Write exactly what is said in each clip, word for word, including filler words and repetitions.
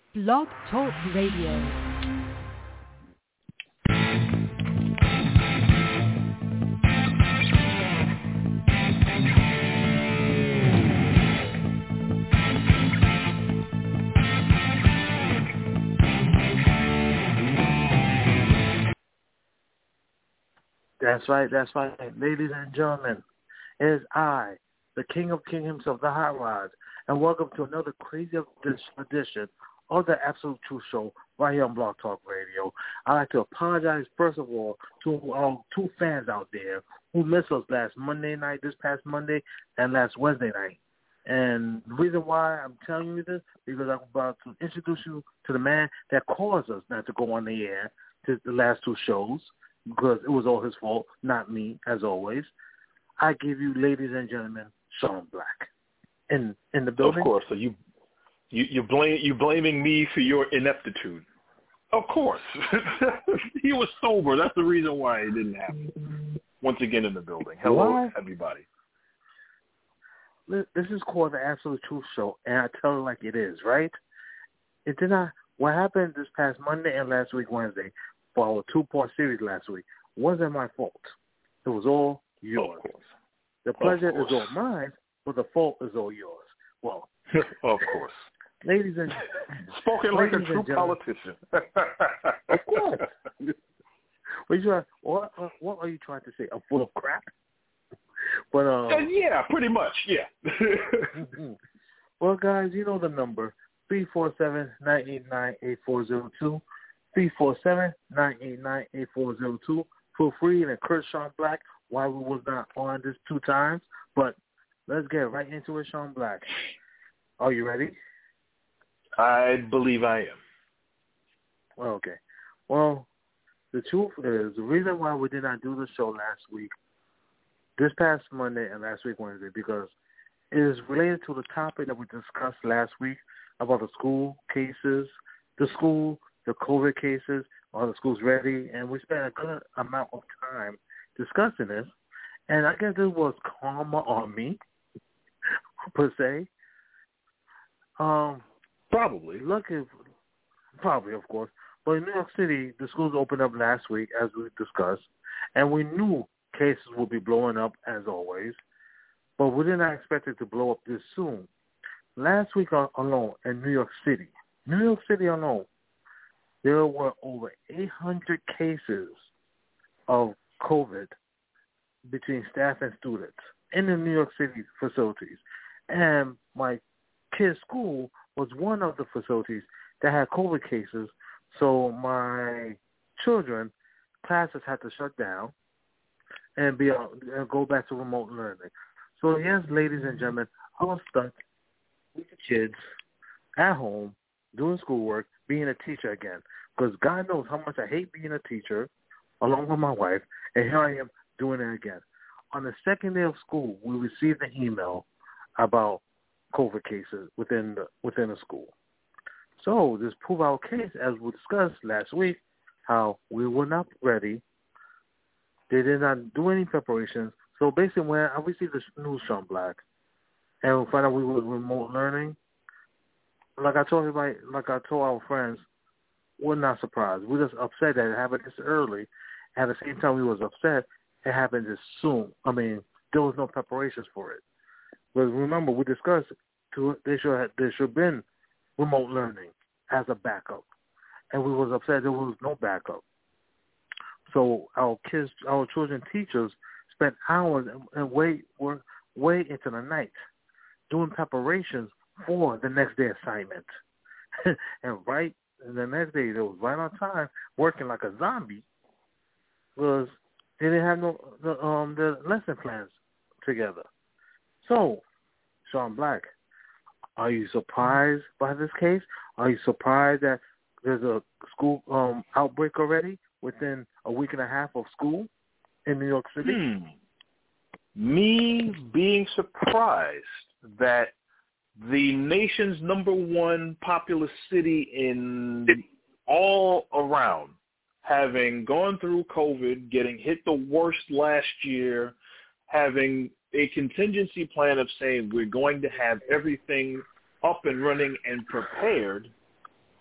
Blog Talk Radio. That's right, that's right. Ladies and gentlemen, it is I, the King of King himself, the Hot Rod, and welcome to another crazy edition of the Absolute Truth Show right here on Blog Talk Radio. I'd like to apologize, first of all, to our two fans out there who missed us last Monday night, this past Monday, and last Wednesday night. And the reason why I'm telling you this, because I'm about to introduce you to the man that caused us not to go on the air to the last two shows, because it was all his fault, not me, as always. I give you, ladies and gentlemen, Sean Black in in the building. Of course. So you you you blame you blaming me for your ineptitude. Of course. He was sober. That's the reason why it didn't happen. Once again in the building. Hello, why? Everybody. This is called the Absolute Truth Show, and I tell it like it is, right? It did not. What happened this past Monday and last week Wednesday, for our two-part series last week, wasn't my fault. It was all yours. The pleasure is all mine, but the fault is all yours. Well, of course. Ladies and spoken like a true politician. Of course. What, you, what, what are you trying to say? I'm full of crap? But uh, uh, yeah, pretty much, yeah. Well, guys, you know the number, three four seven, nine eight nine, eight four zero two. three four seven, nine eight nine, eight four zero two. Feel free and encourage Sean Black why we was not on this two times. But let's get right into it, Sean Black. Are you ready? I believe I am. Well, okay. Well, the truth is, the reason why we did not do the show last week, this past Monday and last week Wednesday, because it is related to the topic that we discussed last week about the school cases, the school the COVID cases, are the schools ready? And we spent a good amount of time discussing this. And I guess this was karma on me, per se. Um, probably. Look, if, probably, of course. But in New York City, the schools opened up last week, as we discussed, and we knew cases would be blowing up, as always. But we did not expect it to blow up this soon. Last week alone in New York City, New York City alone, there were over eight hundred cases of COVID between staff and students in the New York City facilities. And my kid's school was one of the facilities that had COVID cases. So my children, classes had to shut down and be and go back to remote learning. So yes, ladies and gentlemen, I was stuck with the kids at home doing schoolwork, being a teacher again, because God knows how much I hate being a teacher, along with my wife, and here I am doing it again. On the second day of school, we received an email about COVID cases within the within the school. So this proved our case, as we discussed last week, how we were not ready. They did not do any preparations. So basically, when I received the news, Sean Black, and we found out we were remote learning, like I told everybody, like I told our friends, we're not surprised. We're just upset that it happened this early. At the same time, we was upset it happened this soon. I mean, there was no preparations for it. But remember, we discussed to, there should have, there should have been remote learning as a backup, and we was upset there was no backup. So our kids, our children, teachers spent hours and, and way were way into the night doing preparations for the next day assignment. And right the next day, they was right on time, working like a zombie, because they didn't have no the, um the lesson plans together. So, Sean Black, are you surprised by this case? Are you surprised that there's a school um outbreak already within a week and a half of school in New York City? Hmm. Me being surprised that the nation's number one populous city in all around, having gone through COVID, getting hit the worst last year, having a contingency plan of saying we're going to have everything up and running and prepared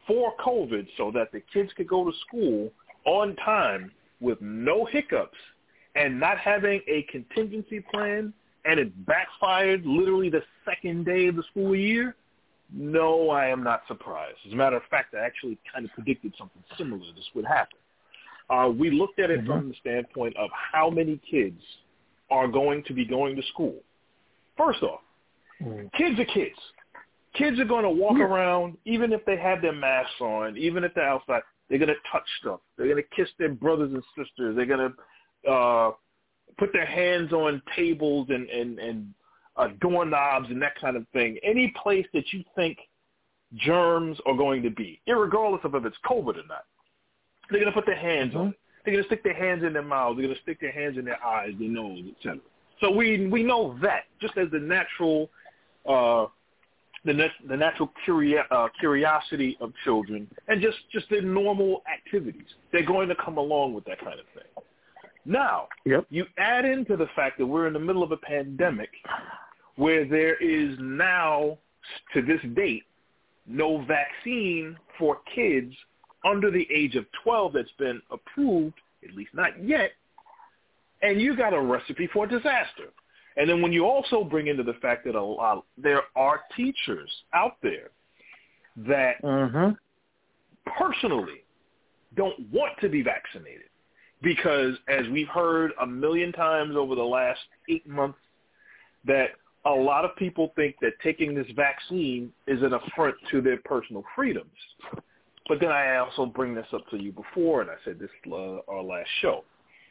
for COVID so that the kids could go to school on time with no hiccups and not having a contingency plan, and it backfired literally the second day of the school year, no, I am not surprised. As a matter of fact, I actually kind of predicted something similar this would happen. Uh, we looked at it mm-hmm. from the standpoint of how many kids are going to be going to school. First off, mm-hmm. kids are kids. Kids are going to walk yeah. around, even if they have their masks on, even if they're outside, they're going to touch stuff. They're going to kiss their brothers and sisters. They're going to uh, put their hands on tables and, and, and uh, doorknobs and that kind of thing. Any place that you think germs are going to be, irregardless of if it's COVID or not. They're going to put their hands mm-hmm. on it. They're going to stick their hands in their mouths. They're going to stick their hands in their eyes, their nose, et cetera. So we we know that just as the natural uh, the nat- the natural curio- uh, curiosity of children and just, just their normal activities. They're going to come along with that kind of thing. Now, yep. you add into the fact that we're in the middle of a pandemic where there is now, to this date, no vaccine for kids under the age of twelve that's been approved, at least not yet, and you got a recipe for disaster. And then when you also bring into the fact that a lot, there are teachers out there that mm-hmm. personally don't want to be vaccinated because, as we've heard a million times over the last eight months, that a lot of people think that taking this vaccine is an affront to their personal freedoms. But then I also bring this up to you before, and I said this uh, our last show.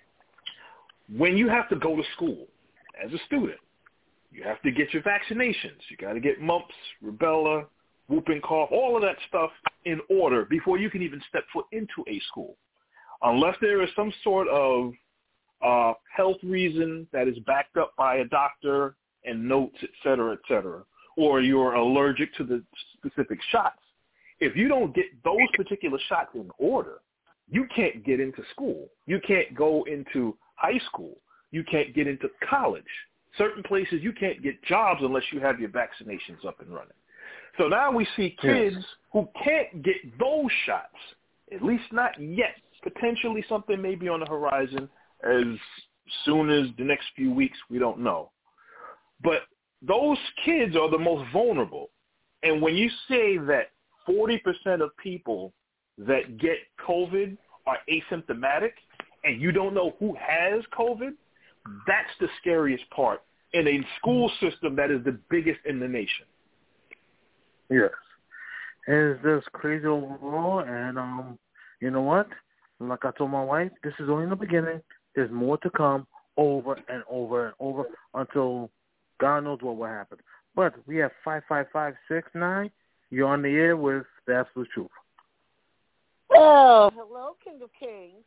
When you have to go to school as a student, you have to get your vaccinations. You got to get mumps, rubella, whooping cough, all of that stuff in order before you can even step foot into a school. Unless there is some sort of uh, health reason that is backed up by a doctor and notes, et cetera, et cetera, or you're allergic to the specific shots. If you don't get those particular shots in order, you can't get into school. You can't go into high school. You can't get into college. Certain places you can't get jobs unless you have your vaccinations up and running. So now we see kids yes. who can't get those shots, at least not yet. Potentially something may be on the horizon as soon as the next few weeks, we don't know. But those kids are the most vulnerable. And when you say that forty percent of people that get COVID are asymptomatic and you don't know who has COVID, that's the scariest part in a school system that is the biggest in the nation. Yes. It's just crazy overall, and um, you know what? Like I told my wife, this is only the beginning. There's more to come over and over and over until God knows what will happen. But we have five five five six nine. You're on the air with the Absolute Truth. Oh, hello, King of Kings.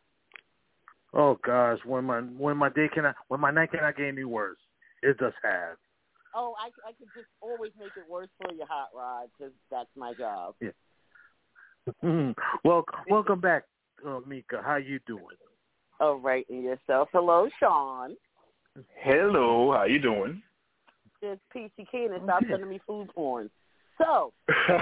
Oh gosh, when my when my day cannot when my night cannot get any worse, it just has. Oh, I I could just always make it worse for you, Hot Rod, because that's my job. Yeah. well, welcome back, uh, Mika. How you doing? All right, and yourself. Hello, Sean. Hello, how you doing? Just peachy keen and stop sending me food porn. So.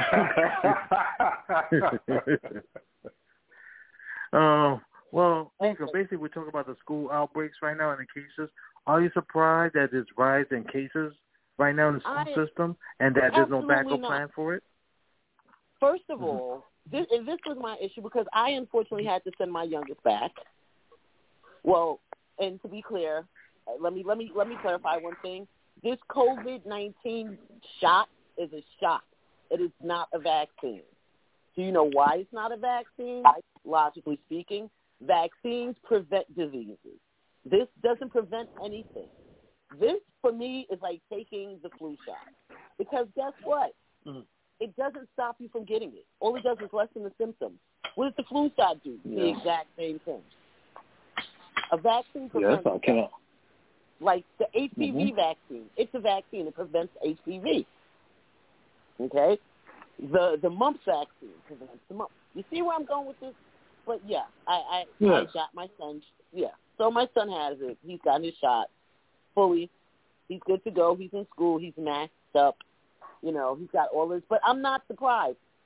um. Well, Mika, basically we're talking about the school outbreaks right now and the cases. Are you surprised that there's rise in cases right now in the school I, system and that there's no backup not. plan for it? First of mm-hmm. all, this, and this was my issue because I unfortunately had to send my youngest back. Well, and to be clear, let me let me let me clarify one thing. This COVID nineteen shot is a shot. It is not a vaccine. Do you know why it's not a vaccine? Logically speaking, vaccines prevent diseases. This doesn't prevent anything. This, for me, is like taking the flu shot. Because guess what? Mm-hmm. It doesn't stop you from getting it. All it does is lessen the symptoms. What does the flu shot do? Yeah. The exact same thing. A vaccine prevents yes, I can. Like the H P V mm-hmm. vaccine. It's a vaccine. It prevents H P V. Okay? The the mumps vaccine prevents the mumps. You see where I'm going with this? But, yeah, I, I, yes. I got my son. Yeah. So my son has it. He's got his shot fully. He's good to go. He's in school. He's maxed up. You know, he's got all this. But I'm not surprised.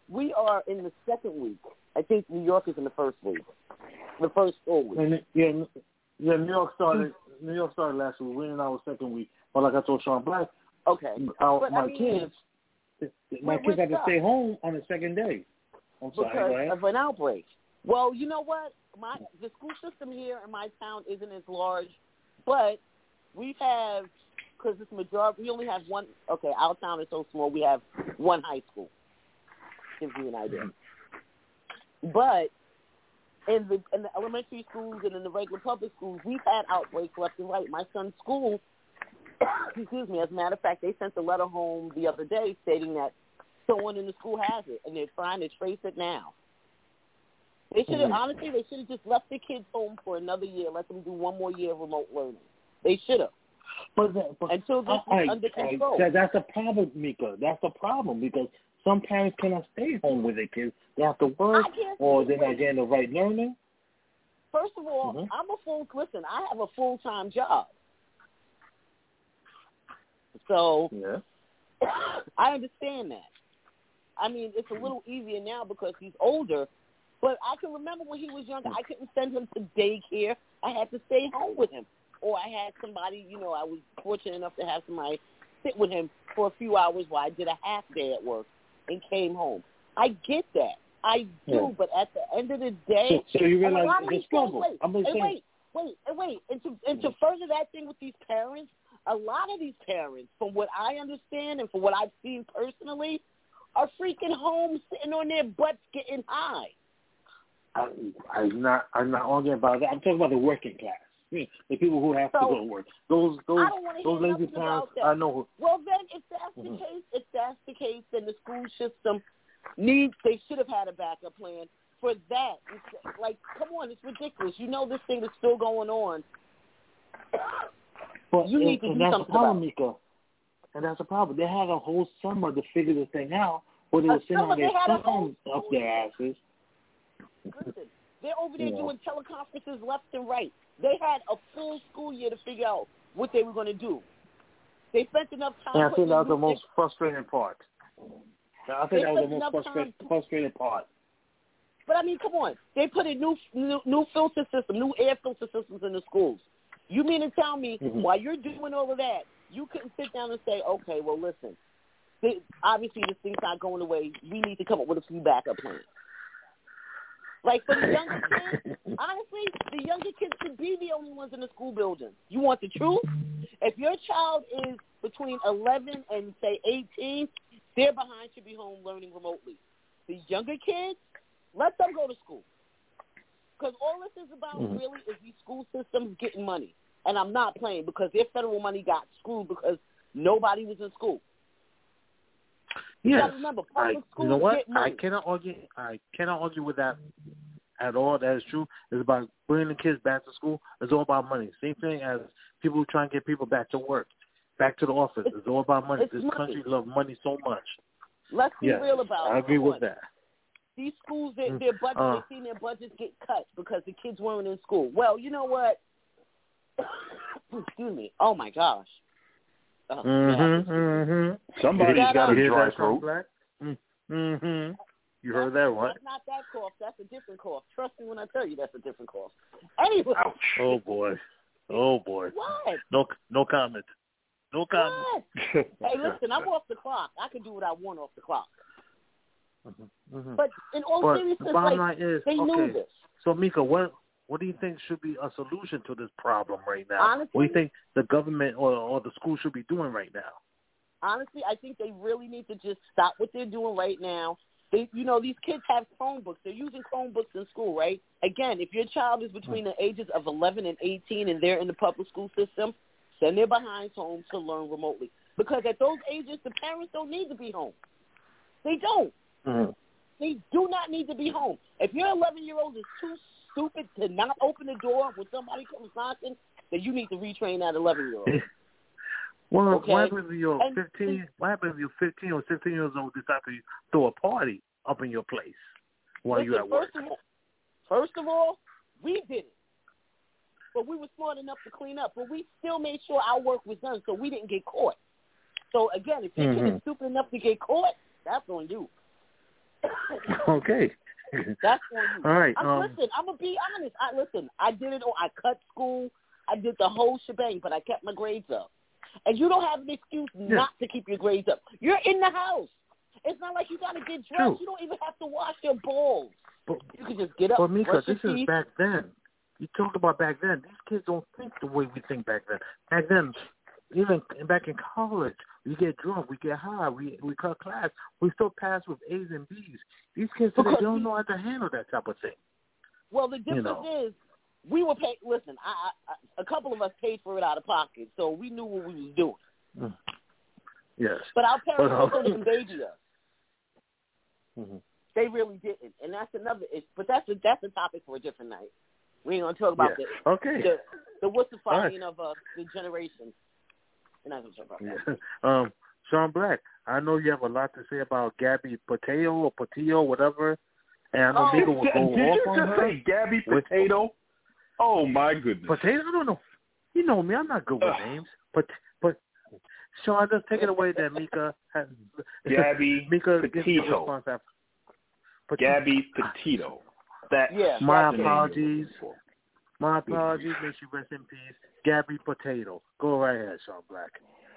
we are in the second week. I think New York is in the first week, the first full week. And yeah, yeah. New York started. New York started last week. We're in our second week. But like I told Sean Black, okay, our, but, my I mean, kids, my kids had to stay home on the second day. I'm sorry, because go ahead. of an outbreak. Well, you know what? My the school system here in my town isn't as large, but we have, because it's majority. We only have one. Okay, our town is so small. We have one high school. Gives you an idea. But in the in the elementary schools and in the regular public schools, we've had outbreaks left and right. My son's school, excuse me, as a matter of fact, they sent a letter home the other day stating that someone in the school has it, and they're trying to trace it now. They should have, mm-hmm. honestly, they should have just left the kids home for another year, let them do one more year of remote learning. They should have. But, that, but until this I, is under control. I, that's the problem, Mika. That's the problem because some parents cannot stay home with their kids. They have to work, or they're not getting the right learning. First of all, mm-hmm. I'm a full, listen, I have a full-time job. So yeah. I understand that. I mean, it's a little easier now because he's older, but I can remember when he was younger, I couldn't send him to daycare. I had to stay home with him. Or I had somebody, you know, I was fortunate enough to have somebody sit with him for a few hours while I did a half day at work and came home. I get that. I do, yeah. but at the end of the day, so, so you realize the struggle. Wait, I'm and saying. wait, wait, and wait, and to and to further that thing with these parents, a lot of these parents, from what I understand and from what I've seen personally, are freaking home sitting on their butts getting high. I, I'm not. I'm not arguing about that. I'm talking about the working class. The people who have so, to go to work. Those those I don't those hear lazy parents. that. I know. Who, well, then, if that's mm-hmm. the case, if that's the case, then the school system needs. They should have had a backup plan for that. It's, like, come on, it's ridiculous. You know this thing is still going on. But you need and, to and do that's something the problem, about it. Mika. And that's the problem. They had a whole summer to figure this thing out, where they A were sitting summer, on their they had a thumbs whole up their asses. Listen, they're over there Yeah. doing teleconferences left and right. They had a full school year to figure out what they were going to do. They spent enough time. And I think that was the new, most frustrating part. I think that was the most frustrating, frustrating part. But I mean, come on. They put in new, new, new filter system, new air filter systems in the schools. You mean to tell me mm-hmm. while you're doing all of that, you couldn't sit down and say, okay, well, listen, they, obviously this thing's not going away. We need to come up with a few backup plans. Like for the younger kids, honestly, the younger kids should be the only ones in the school building. You want the truth? If your child is between eleven and, say, eighteen, their behind should be home learning remotely. The younger kids, let them go to school. Because all this is about mm-hmm. really is these school systems getting money. And I'm not playing because their federal money got screwed because nobody was in school. You yes, gotta remember, public I, schools you know what? get money. I cannot argue. I cannot argue with that at all. That is true. It's about bringing the kids back to school. It's all about money. Same thing as people who try and get people back to work, back to the office. It's, it's all about money. This money. country loves money so much. Let's be yes, real about it. I agree with that. These schools, their, their budget, uh, they've seen their budgets get cut because the kids weren't in school. Well, you know what? Excuse me. Oh, my gosh. Oh, mm-hmm, mm-hmm. Somebody's got a dry throat. Mm-hmm. You heard that, right? That's not that cough. That's a different cough. Trust me when I tell you that's a different cough. Anyway. Ouch. Oh, boy. Oh, boy. What? No, no comment. No comment. What? Hey, listen, I'm off the clock. I can do what I want off the clock. Mm-hmm, mm-hmm. But in all but seriousness, the bottom like, line is, they okay, knew this. So, Mika, what what do you think should be a solution to this problem right now? Honestly, what do you think the government or, or the school should be doing right now? Honestly, I think they really need to just stop what they're doing right now. They, you know, these kids have Chromebooks. They're using Chromebooks in school, right? Again, if your child is between the ages of eleven and eighteen and they're in the public school system, send their behinds home to learn remotely. Because at those ages, the parents don't need to be home. They don't. Mm-hmm. They do not need to be home. If your eleven-year-old is too stupid to not open the door when somebody comes knocking, then you need to retrain that eleven-year-old. Well, okay? what happens if you're and, fifteen? What happens if you're fifteen or sixteen years old decide to throw a party up in your place while listen, you're at work? First of, all, first of all, we did it. But we were smart enough to clean up. But we still made sure our work was done so we didn't get caught. So, again, if your mm-hmm. kid is stupid enough to get caught, that's on you. Okay. That's on you. All right. I'm, Um, listen, I'm gonna be honest. I listen. I did it. I cut school. I did the whole shebang, but I kept my grades up. And you don't have an excuse yeah. not to keep your grades up. You're in the house. It's not like you got to get dressed. True. You don't even have to wash your balls. But, You can just get up. but Mika, brush this your is teeth. back then. You talk about back then. These kids don't think the way we think back then. Back then, even back in college, we get drunk, we get high, we we cut class, we still pass with A's and B's. These kids today, they don't know how to handle that type of thing. Well, the difference you know. is we were paid. Listen, I, I, a couple of us paid for it out of pocket, so we knew what we was doing. Mm. Yes. But our parents But, uh, also didn't baby us. Mm-hmm. They really didn't, and that's another. But that's a, that's a topic for a different night. We ain't gonna talk about yeah. the okay. the, the wussifying right. of uh, the generation. We're not gonna talk about that. Yeah. Um, Sean Black, I know you have a lot to say about Gabby Potato or Patillo, whatever. And I know Oh, Mika will go did off you on just her. say Gabby with- Potato? Oh my goodness. Potato? I don't know. You know me. I'm not good with Ugh. names. But but Sean, just take it away that Mika has. Gabby Mika gives you a Petito. response after. But Gabby Petito. That Yeah. My that's the name you're apologies. looking for. My apologies. May she rest in peace. Gabby Potato. Go right ahead, Sean Black.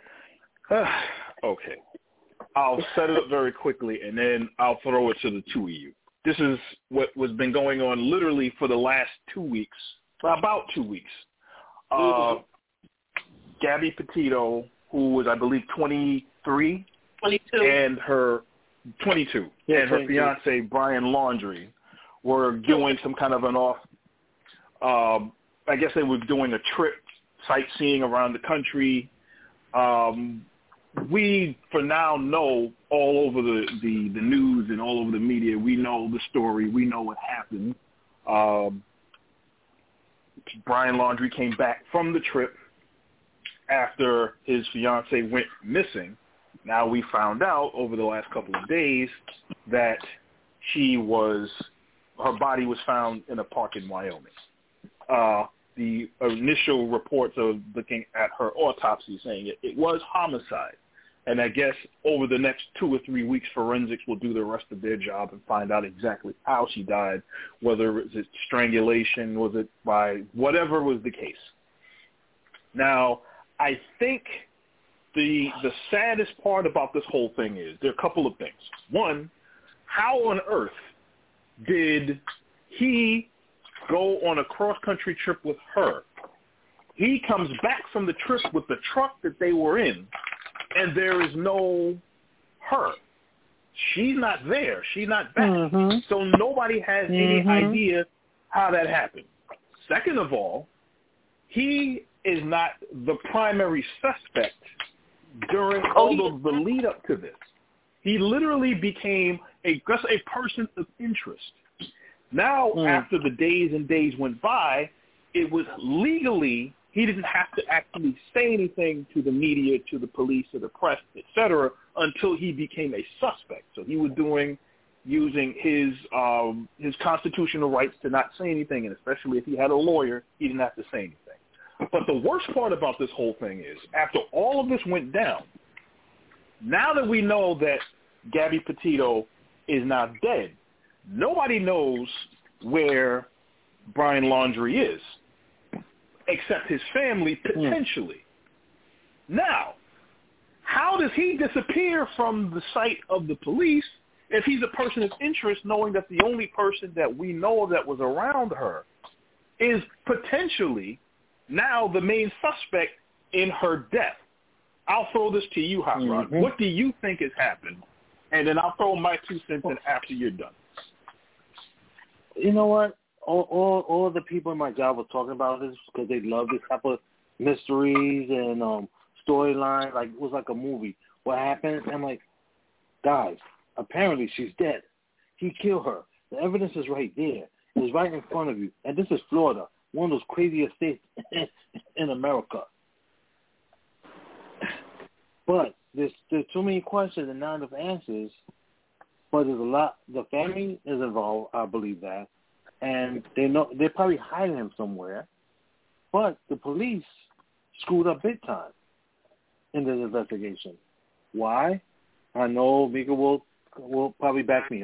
Okay. I'll set it up very quickly, and then I'll throw it to the two of you. This is what has been going on literally for the last two weeks, about two weeks. Uh, Gabby Petito, who was, I believe, twenty-three, twenty-two, and her twenty-two, Yeah, and her twenty-two. fiance Brian Laundrie were doing some kind of an off. Um, I guess they were doing a trip, sightseeing around the country. Um, we, for now, know all over the, the, the news and all over the media. We know the story. We know what happened. Um, Brian Laundrie came back from the trip after his fiance went missing. Now we found out over the last couple of days that she was, her body was found in a park in Wyoming. Uh, the initial reports of looking at her autopsy saying it, it was homicide. And I guess over the next two or three weeks, forensics will do the rest of their job and find out exactly how she died, whether it was strangulation, was it by whatever was the case. Now, I think the the saddest part about this whole thing is there are a couple of things. One, how on earth did he go on a cross-country trip with her? He comes back from the trip with the truck that they were in, and there is no her. She's not there. She's not back. Mm-hmm. So nobody has Mm-hmm. any idea how that happened. Second of all, he is not the primary suspect during all of the lead up to this. He literally became a just a person of interest. Now, Mm. after the days and days went by, it was legally, he didn't have to actually say anything to the media, to the police, to the press, et cetera, until he became a suspect. So he was doing, using his um, his constitutional rights to not say anything, and especially if he had a lawyer, he didn't have to say anything. But the worst part about this whole thing is, after all of this went down, now that we know that Gabby Petito is now dead, nobody knows where Brian Laundrie is, except his family, potentially. Mm. Now, how does he disappear from the sight of the police if he's a person of interest, knowing that the only person that we know that was around her is potentially now the main suspect in her death? I'll throw this to you, Hot Rod. Mm-hmm. What do you think has happened? And then I'll throw my two cents in after you're done. You know what? All, all all the people in my job were talking about this because they love this type of mysteries and um, storyline. Like it was like a movie. What happened? I'm like, guys, apparently she's dead. He killed her. The evidence is right there. It's right in front of you. And this is Florida, one of those craziest states in America. But there's there's too many questions and not enough answers. But there's a lot. The family is involved, I believe that, and they know they're probably hiding him somewhere. But the police screwed up big time in this investigation. Why? I know Mika will will probably back me up.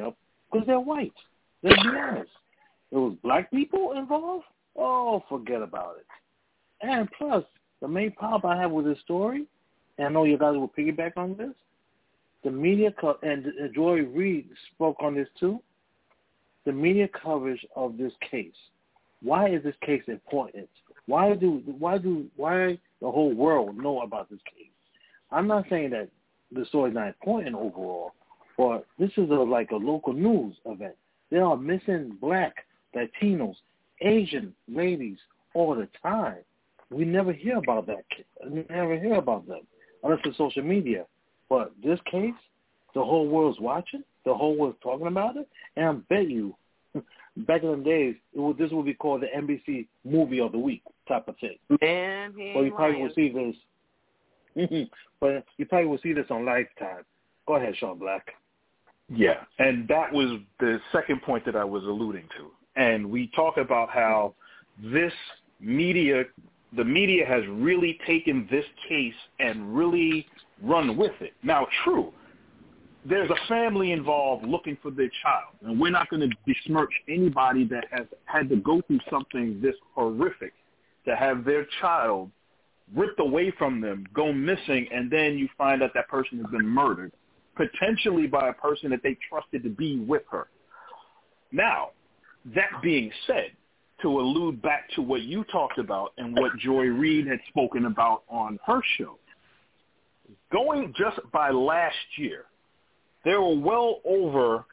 Because they're white. Let's be honest. There was black people involved? Oh, forget about it. And plus, the main problem I have with this story, and I know you guys will piggyback on this, the media, co- and uh, Joy Reid spoke on this too, the media coverage of this case. Why is this case important? Why do why do why the whole world know about this case? I'm not saying that the story's not important overall, but this is a, like a local news event. There are missing black, Latinos, Asian ladies all the time. We never hear about that. We never hear about them unless it's social media. But this case, the whole world's watching. The whole world's talking about it. And I bet you, back in the days, it would, this would be called the N B C Movie of the Week type of thing. Man, he But you probably lying. will see this. But you probably will see this on Lifetime. Go ahead, Sean Black. Yeah, and that was the second point that I was alluding to. And we talk about how this media, the media has really taken this case and really run with it. Now, true, there's a family involved looking for their child, and we're not going to besmirch anybody that has had to go through something this horrific to have their child ripped away from them, go missing, and then you find out that person has been murdered, potentially by a person that they trusted to be with her. Now, that being said, to allude back to what you talked about and what Joy Reid had spoken about on her show, going just by last year, there were well over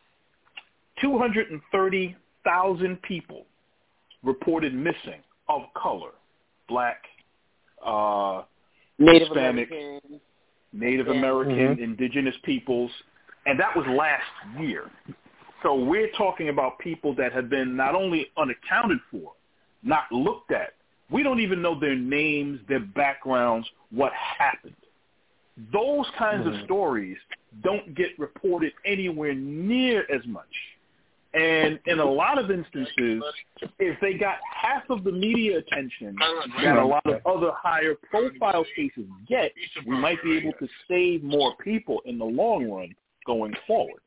two hundred thirty thousand people reported missing of color, black, uh, Native Hispanic, American. Native Yeah. American, Mm-hmm. indigenous peoples, and that was last year. So we're talking about people that have been not only unaccounted for, not looked at. We don't even know their names, their backgrounds, what happened. Those kinds Mm-hmm. of stories don't get reported anywhere near as much. And in a lot of instances, if they got half of the media attention that a lot of other higher profile cases get, we might be able to save more people in the long run going forward.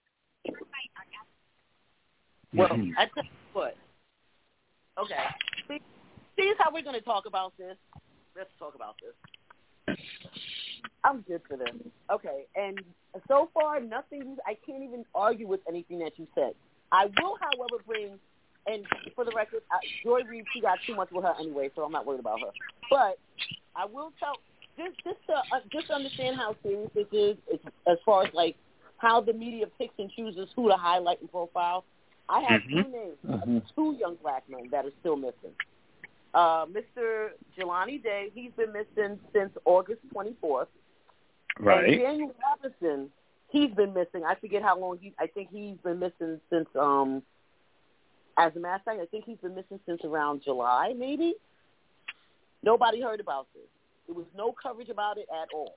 Well, Mhm. I tell you what. Okay. See, see how we're going to talk about this? Let's talk about this. I'm good for this. Okay. And so far, nothing, I can't even argue with anything that you said. I will, however, bring, and for the record, uh, Joy Reid, she got too much with her anyway, so I'm not worried about her. But I will tell, just just to, uh, just to understand how serious this is, it's, as far as, like, how the media picks and chooses who to highlight and profile. I have Mhm. two names Mhm. of two young black men that are still missing. Uh, Mister Jelani Day, he's been missing since August twenty-fourth. Right. And Daniel Robinson, he's been missing. I forget how long he. I think he's been missing since. Um, as a matter of fact, I think he's been missing since around July, maybe. Nobody heard about this. There was no coverage about it at all.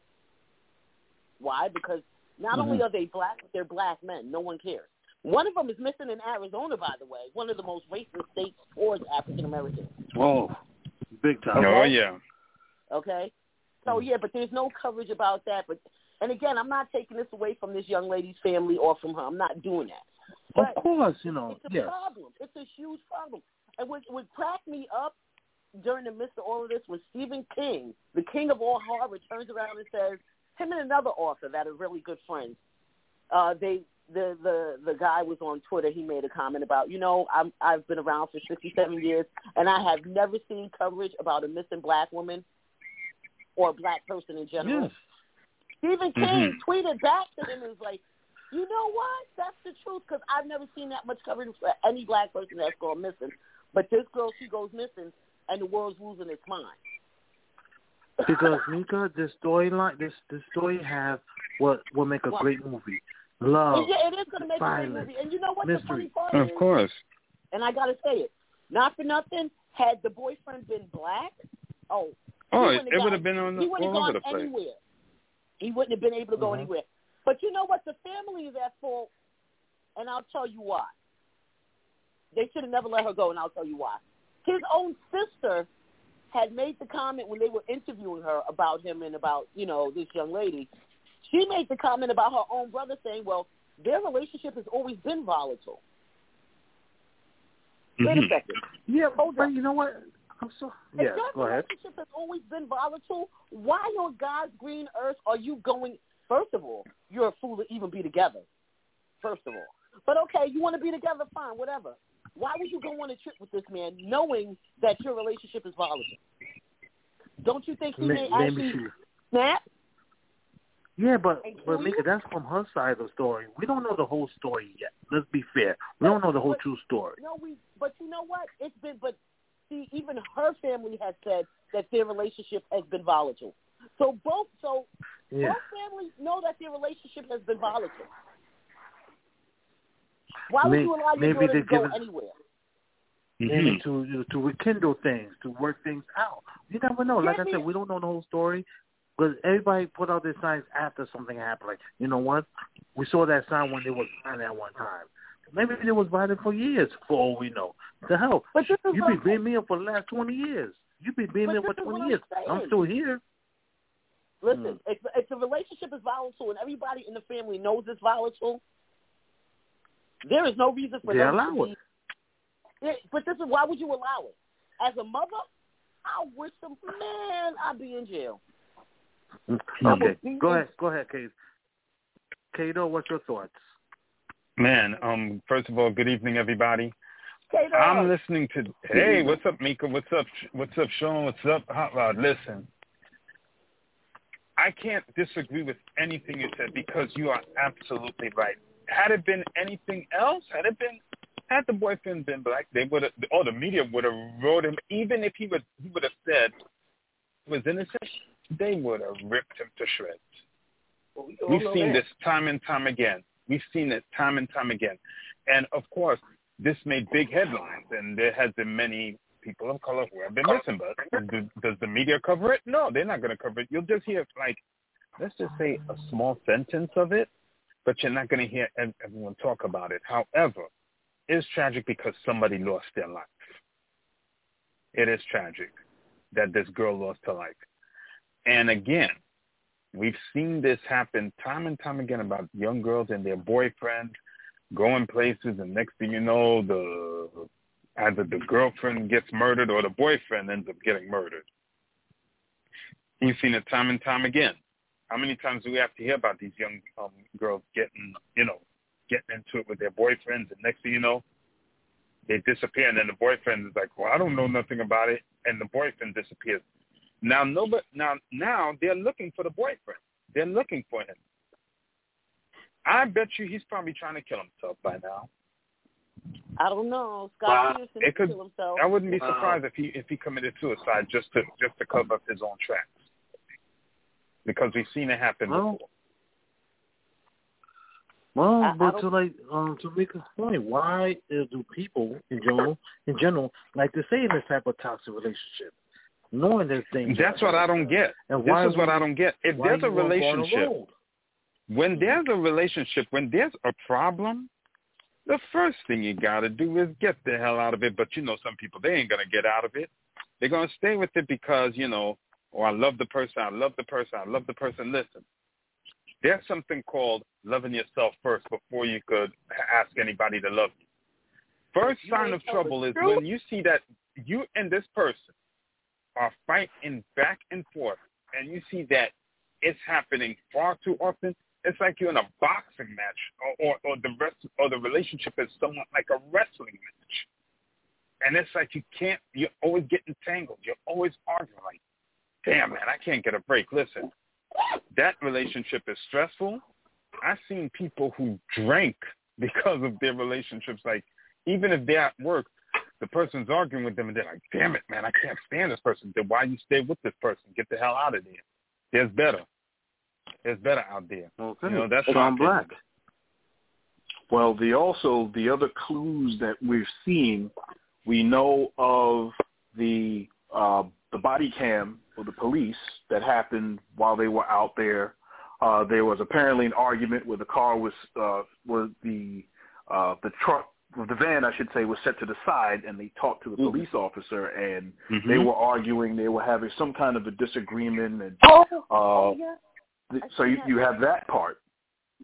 Why? Because not Mm-hmm. only are they black, but they're black men. No one cares. One of them is missing in Arizona, by the way, one of the most racist states towards African Americans. Oh, big time. Okay? Oh, yeah. Okay? So, yeah, but there's no coverage about that. But And, again, I'm not taking this away from this young lady's family or from her. I'm not doing that. But Of course, you know, it's a yes. problem. It's a huge problem. And what would crack me up during the midst of all of this was Stephen King, the king of all horror, turns around and says, him and another author that are really good friends, uh, they the, the the guy was on Twitter. He made a comment about, you know, I'm, I've been around for sixty-seven years, and I have never seen coverage about a missing black woman or a black person in general. Yes. Stephen King Mhm. tweeted back to him and was like, you know what? That's the truth, because I've never seen that much coverage for any black person that's gone missing. But this girl, she goes missing, and the world's losing its mind. Because Mika, this storyline, this this story have what will make a What? great movie. Love, And yeah, it is going to make violence, a great movie. And you know what the funny mystery. part Of is? course. And I got to say it. Not for nothing, had the boyfriend been black, oh, Oh, he it, wouldn't it have would have gone- been on he the, wouldn't have all over gone the place. anywhere. He wouldn't have been able to go Mhm. anywhere. But you know what? The family is at fault, and I'll tell you why. They should have never let her go, and I'll tell you why. His own sister had made the comment when they were interviewing her about him and about, you know, this young lady. She made the comment about her own brother saying, well, their relationship has always been volatile. Mm-hmm. Wait a second. Yeah, Hold but up. you know what? I'm so If yeah. your Go ahead. relationship has always been volatile, why on God's green earth are you going? First of all, you're a fool to even be together. First of all, but okay, you want to be together, fine, whatever. Why would you go on a trip with this man knowing that your relationship is volatile? Don't you think he may Maybe actually she. snap? Yeah, but And but kill Mika, you? that's from her side of the story. We don't know the whole story yet. Let's be fair. We don't know the whole But- true story. No, we. But you know what? It's been. But see, even her family has said that their relationship has been volatile. So both. So Yeah. both families know that their relationship has been volatile. Why would May- you allow your maybe daughter they to go give it- anywhere? Maybe to you know, to rekindle things, to work things out. You never know. Like I Maybe- said, we don't know the whole story. But everybody put out their signs after something happened. Like, you know what? We saw that sign when they was violent at one time. Maybe they was violent for years, for all we know. The hell, But this is you what been I'm- beating me up for the last twenty years. You been beating But me up this for is what twenty I'm years. saying. I'm still here. Listen, Mm. if, if the relationship is volatile and everybody in the family knows it's volatile, there is no reason for They them allow to it. be. Yeah, but this is why would you allow it? As a mother, I wish some man I'd be in jail. Okay, go ahead. Go ahead, Kate. Kato, what's your thoughts? Man, um, first of all, good evening, everybody. Kato. I'm listening to. Hey, what's up, Mika? What's up? What's up, Sean? What's up, Hot Rod? Listen, I can't disagree with anything you said because you are absolutely right. Had it been anything else, had it been, had the boyfriend been black, they would have, or the media would have wrote him. Even if he would, he would have said he was innocent, they would have ripped him to shreds. Well, we all We've know seen that. this time and time again. We've seen it time and time again. And, of course, this made big headlines, and there has been many people of color who have been missing. But do, does the media cover it? No, they're not going to cover it. You'll just hear, like, let's just say a small sentence of it, but you're not going to hear everyone talk about it. However, it's tragic because somebody lost their life. It is tragic that this girl lost her life. And, again, we've seen this happen time and time again about young girls and their boyfriends going places, and next thing you know, the either the girlfriend gets murdered or the boyfriend ends up getting murdered. We've seen it time and time again. How many times do we have to hear about these young um, girls getting, you know, getting into it with their boyfriends, and next thing you know, they disappear, and then the boyfriend is like, well, I don't know nothing about it, and the boyfriend disappears. Now, nobody, now, now they're looking for the boyfriend. They're looking for him. I bet you he's probably trying to kill himself by now. I don't know. Scott Wow. Peterson It could. kill himself. I wouldn't be Wow. surprised if he if he committed suicide just to just to cover up his own tracks, because we've seen it happen Well, before. Well, I- I but don't- to like um to make a point, why uh, do people in general in general like to stay in this type of toxic relationship, knowing there's things? That's what I don't get. And This why is what would- I don't get. If why there's a you won't go on the relationship, road? when there's a relationship, when there's a problem, the first thing you got to do is get the hell out of it. But, you know, some people, they ain't going to get out of it. They're going to stay with it because, you know, oh, I love the person, I love the person, I love the person. Listen, there's something called loving yourself first before you could ask anybody to love you. First You sign ain't of telling trouble the is truth. when you see that you and this person are fighting back and forth, and you see that it's happening far too often. It's like you're in a boxing match, or, or, or the rest, or the relationship is somewhat like a wrestling match. And it's like you can't, you're always getting tangled. You're always arguing like, damn, man, I can't get a break. Listen, that relationship is stressful. I've seen people who drank because of their relationships. Like, even if they're at work, the person's arguing with them, and they're like, damn it, man, I can't stand this person. Then why you stay with this person? Get the hell out of there. There's better. There's better out there. Okay, You know, that's Sean my opinion. Black. Well, the also the other clues that we've seen, we know of the uh, the body cam of the police that happened while they were out there. Uh, there was apparently an argument where the car was uh, was the uh, the truck, the van, I should say, was set to the side, and they talked to the police officer, and Mm-hmm. they were arguing. They were having some kind of a disagreement, and Oh, uh, oh yeah. th- so you, you have that part.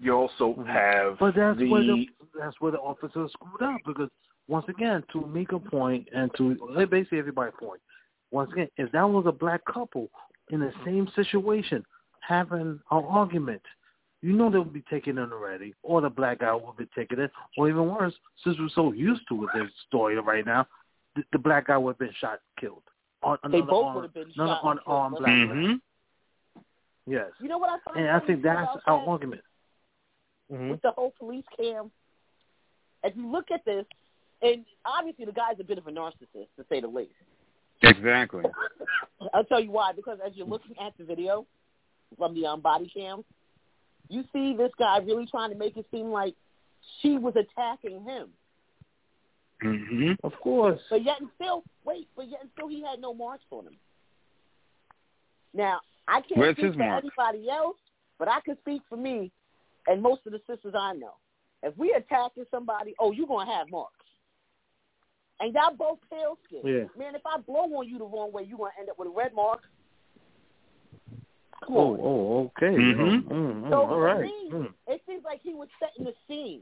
You also have but that's the, where the that's where the officers screwed up because once again, to make a point and to basically everybody's point, once again, if that was a black couple in the same situation having an argument, you know they would be taking it already, or the black guy would be taking it, or even worse, since we're so used to with this story right now, the, the black guy would have been shot, killed. On, they both arm, would have been another shot. on armed black mm-hmm. man. Yes. You know what I find? And I think that's our that? argument. Mm-hmm. With the whole police cam, as you look at this, and obviously the guy's a bit of a narcissist, to say the least. Exactly. I'll tell you why. Because as you're looking at the video from the um, body cam, you see this guy really trying to make it seem like she was attacking him. Mm-hmm. Of course. But yet and still, wait, but yet and still he had no marks on him. Now, I can't Where's speak his for mark? anybody else, but I can speak for me and most of the sisters I know. If we attacking somebody, oh, you're going to have marks. And y'all both pale skin. Yeah. Man, if I blow on you the wrong way, you're going to end up with a red mark. Come Oh, on. oh, okay. Mm-hmm. Mm-hmm. So All for right. me, Mm. it seems like he was setting the scene.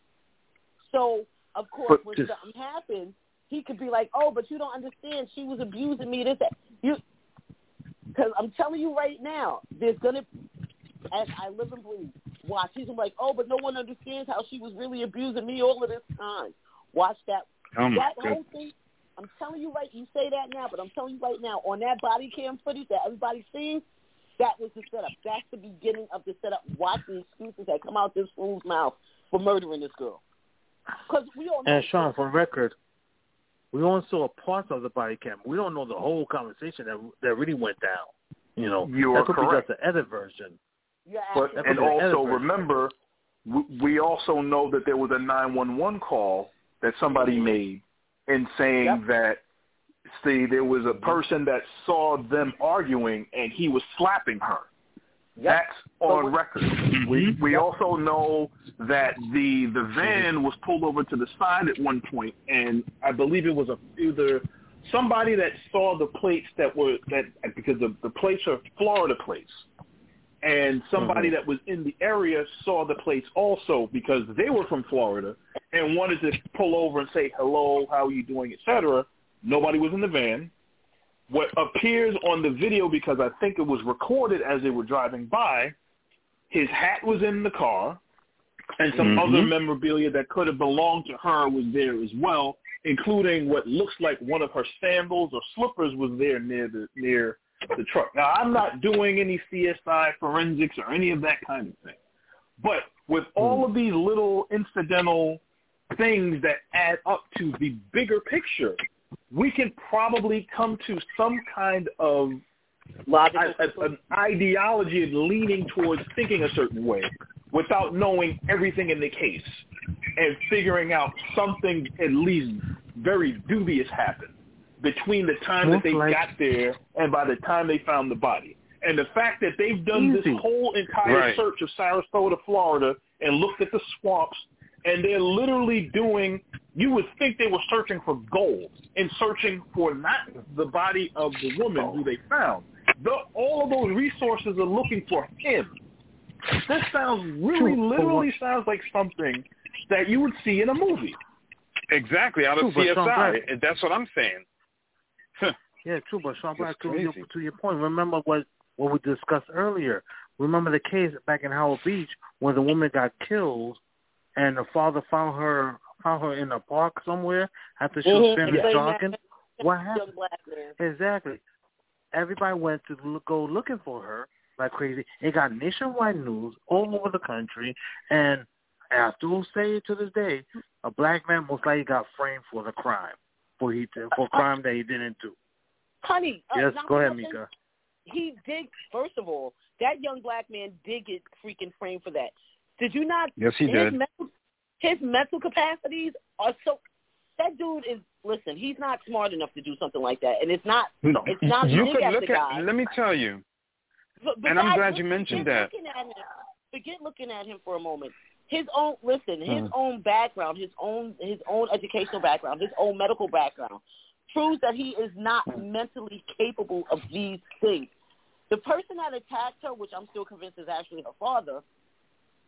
So, of course, But when just- something happens, he could be like, oh, but you don't understand. She was abusing me. This, that. You, because I'm telling you right now, there's going to, as I live and breathe, watch. He's gonna be like, oh, but no one understands how she was really abusing me all of this time. Watch that. Oh my that goodness. whole thing, I'm telling you right, you say that now, but I'm telling you right now, on that body cam footage that everybody sees, that was the setup. That's the beginning of the setup. Watch the excuses that come out this fool's mouth for murdering this girl. Because we all know. And Sean, for record, we only saw a part of the body cam. We don't know the whole conversation that that really went down. You know, You that are could correct. be just the edit version. Yeah, But That and could be the also editor. remember, we, we also know that there was a nine one one call that somebody made in saying Yep. that, see, there was a person that saw them arguing and he was slapping her. Yep. That's on So record. We we also know that the the van was pulled over to the side at one point, and I believe it was a, either somebody that saw the plates that were that because the the plates are Florida plates. And somebody Mm-hmm. that was in the area saw the plates also because they were from Florida and wanted to pull over and say, hello, how are you doing, et cetera. Nobody was in the van. What appears on the video, because I think it was recorded as they were driving by, his hat was in the car, and some Mm-hmm. other memorabilia that could have belonged to her was there as well, including what looks like one of her sandals or slippers was there near the near the truck. Now, I'm not doing any C S I forensics or any of that kind of thing. But with all of these little incidental things that add up to the bigger picture, we can probably come to some kind of Logical. a, a, an ideology of leaning towards thinking a certain way without knowing everything in the case and figuring out something at least very dubious happened between the time that they Most like- got there and by the time they found the body. And the fact that they've done Easy. this whole entire Right. search of Sarasota, Florida, and looked at the swamps, and they're literally doing, you would think they were searching for gold and searching for not the body of the woman who they found. The, all of those resources are looking for him. This sounds really, True, but literally what- sounds like something that you would see in a movie. Exactly, out of True, but C S Sean I. Black- And that's what I'm saying. Yeah, true, but Sean Black, to That's your, crazy. to your point, remember what, what we discussed earlier. Remember the case back in Howard Beach where the woman got killed and the father found her found her in a park somewhere after she was Mhm. finished Yeah. jogging? What Young happened? black man. Exactly. Everybody went to look, go looking for her like crazy. It got nationwide news all over the country, and I still say it to this day, a black man most likely got framed for the crime, for he for a crime that he didn't do. Honey, uh, Yes, not go for ahead, nothing, Mika. He did, first of all, that young black man did get freaking framed for that. Did you not? Yes, he his did. Mental, his mental capacities are so, that dude is, listen, he's not smart enough to do something like that. And it's not, No, it's not you big could as look the at. guy. Let me tell you, But, but and I'm guys, glad look- you mentioned forget that. Looking at him, forget looking at him for a moment. His own, listen, his Mhm. own background, his own, his own educational background, his own medical background proves that he is not mentally capable of these things. The person that attacked her, which I'm still convinced is actually her father,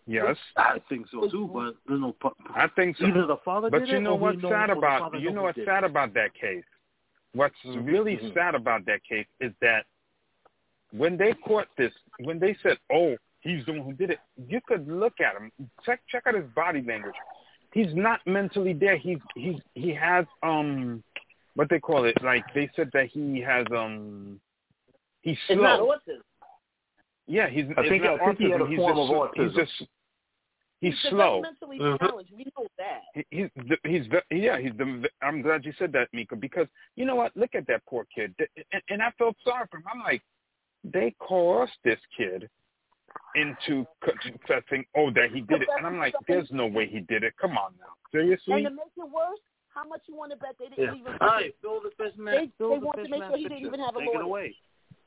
Yes, I think so too, but there's no. I think so. Either the father but did you it, know or what's he knows, sad or the about father you know knows what's who did sad it. about that case? What's Mm-hmm. really mm-hmm. sad about that case is that when they caught this, when they said, "Oh, he's the one who did it," you could look at him, check check out his body language. He's not mentally there. He's he's he has um what they call it. Like they said that he has um he's slow. It's not autism. Yeah, he's. I think, it's not I think autism. he had a he's form just, of autism. He's just he's, he's slow. Developmentally Mm-hmm. challenged. We know that. He, he's the, he's the, yeah he's the. I'm glad you said that, Mika, because you know what? Look at that poor kid, and, and I felt sorry for him. I'm like, they coerced this kid into confessing, oh, that he did it, and I'm like, there's no way he did it. Come on now, seriously. And to make it worse, how much you want to bet they didn't Yeah. even? All right, Bill the Fish Man. They, Bill they the want Fish to make Man sure he picture. didn't even have a Take lawyer. it away.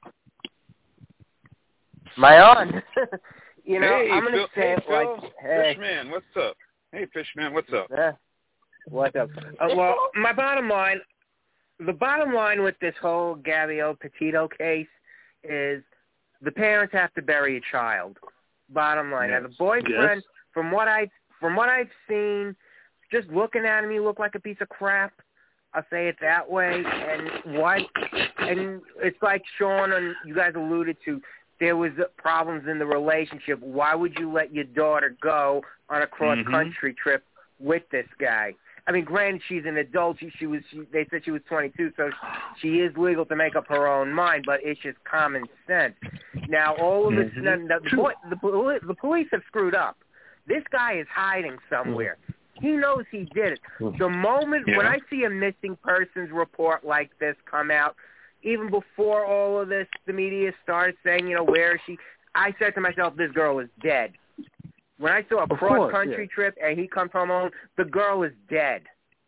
My on. You know, hey, I'm gonna Phil, say hey, it like, Phil, hey, Fishman, what's up? Hey, Fishman, what's up? uh, what's up? Uh, well, my bottom line, the bottom line with this whole Gabby Petito case is the parents have to bury a child. Bottom line. Yes. Now, the boyfriend, Yes. from what I from what I've seen, just looking at him, he looked like a piece of crap. I'll say it that way. And what? And it's like Sean and you guys alluded to. There was problems in the relationship. Why would you let your daughter go on a cross-country mm-hmm. trip with this guy? I mean, granted, she's an adult. She, she was. She, they said she was twenty-two, so she is legal to make up her own mind. But it's just common sense. Now, all of this, mm-hmm. the, the, boy, the, the police have screwed up. This guy is hiding somewhere. Mm-hmm. He knows he did it. The moment yeah. when I see a missing persons report like this come out, even before all of this, the media started saying, you know, where is she? I said to myself, this girl is dead. When I saw a cross-country yeah. trip and he comes home alone, the girl is dead.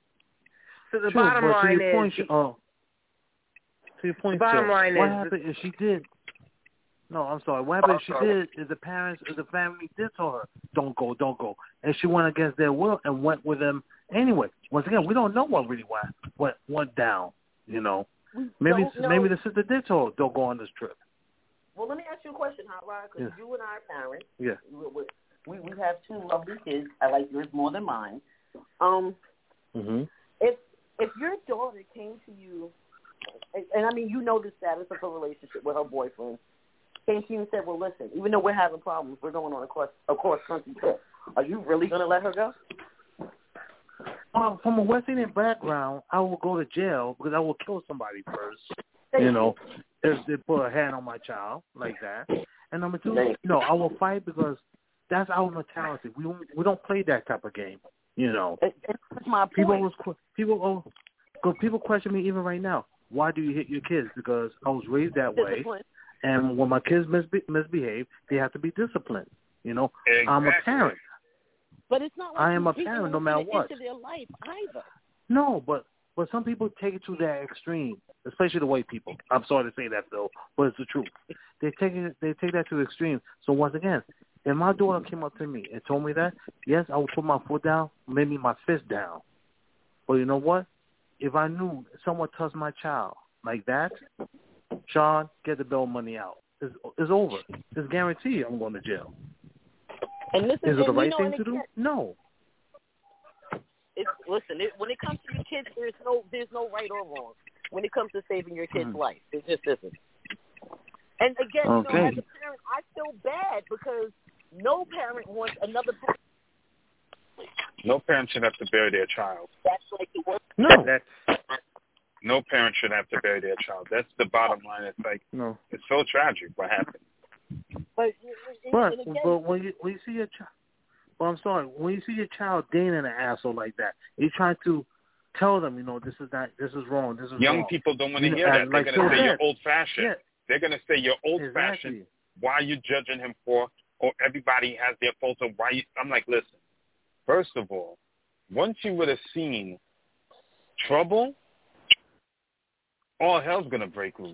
So the sure, bottom but line to your is... Point, oh, to your point, the bottom Phil, line what is... happened if she did... No, I'm sorry. What happened if she did is the parents or the family did tell her, don't go, don't go. And she went against their will and went with them anyway. Once again, we don't know what really went, what went down, you know. Maybe maybe the sister did tell her, don't go on this trip. Well, let me ask you a question, Hot Rod, because yeah. you and I are parents. Yeah. We, we, we have two lovely kids. I like yours more than mine. Um, mm-hmm. If if your daughter came to you, and, and I mean, you know the status of her relationship with her boyfriend, came to you and said, well, listen, even though we're having problems, we're going on a cross a cross-country trip. Are you really going to let her go? Well, from a West Indian background, I will go to jail because I will kill somebody first. You know, if they put a hand on my child like that. And number two, no, I will fight because that's our mentality. We don't, we don't play that type of game. You know, that's my point. People was people oh, cause people question me even right now. Why do you hit your kids? Because I was raised that way, and when my kids misbe- misbehave, they have to be disciplined. You know, exactly. I'm a parent. But it's not like I am a people parent no matter what. into their life either. No, but but some people take it to that extreme, especially the white people. I'm sorry to say that though, but it's the truth. They take it they take that to the extreme. So once again, if my daughter came up to me and told me that, yes, I would put my foot down, maybe my fist down. But you know what? If I knew someone touched my child like that, Sean, get the bail money out. It's, it's over. It's guaranteed I'm going to jail. And listen, is it the and, right you know, thing to do? No. It's, listen, it, when it comes to your kids, there's no there's no right or wrong. When it comes to saving your kid's mm. life, it just isn't. And again, okay. you know, as a parent, I feel bad because no parent wants another parent. No parent should have to bury their child. That's like the worst. No, that's no parent should have to bury their child. That's the bottom line. It's like no. It's so tragic what happened. But, but, again, but when you when you see your child, well, I'm sorry, when you see your child dating an asshole like that, you're trying to tell them, you know, this is not, this is wrong, this is Young wrong. people don't want to you hear know, that. They're like going to say said, you're old-fashioned. Yeah. They're going to say you're old-fashioned. Exactly. Why are you judging him for? Or everybody has their faults. Or why? You, I'm like, listen. First of all, once you would have seen trouble, all hell's going to break loose.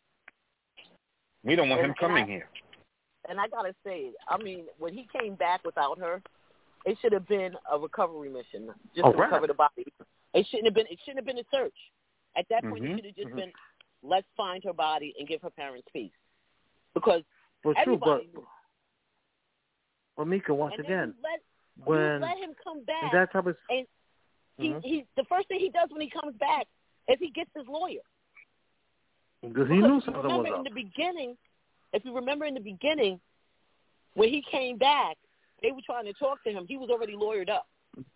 We don't want and, him coming I, here. And I got to say, I mean, when he came back without her, it should have been a recovery mission, just oh, to right. recover the body. It shouldn't have been. It shouldn't have been a search. At that point, mm-hmm. it should have just mm-hmm. been, let's find her body and give her parents peace. Because well, everybody true, but, knew. But Mika, once and again, you let, when you let him come back, that type of and he, mm-hmm. he the first thing he does when he comes back is he gets his lawyer. Because he knew something remember was up. in the beginning, if you remember in the beginning, when he came back, they were trying to talk to him. He was already lawyered up.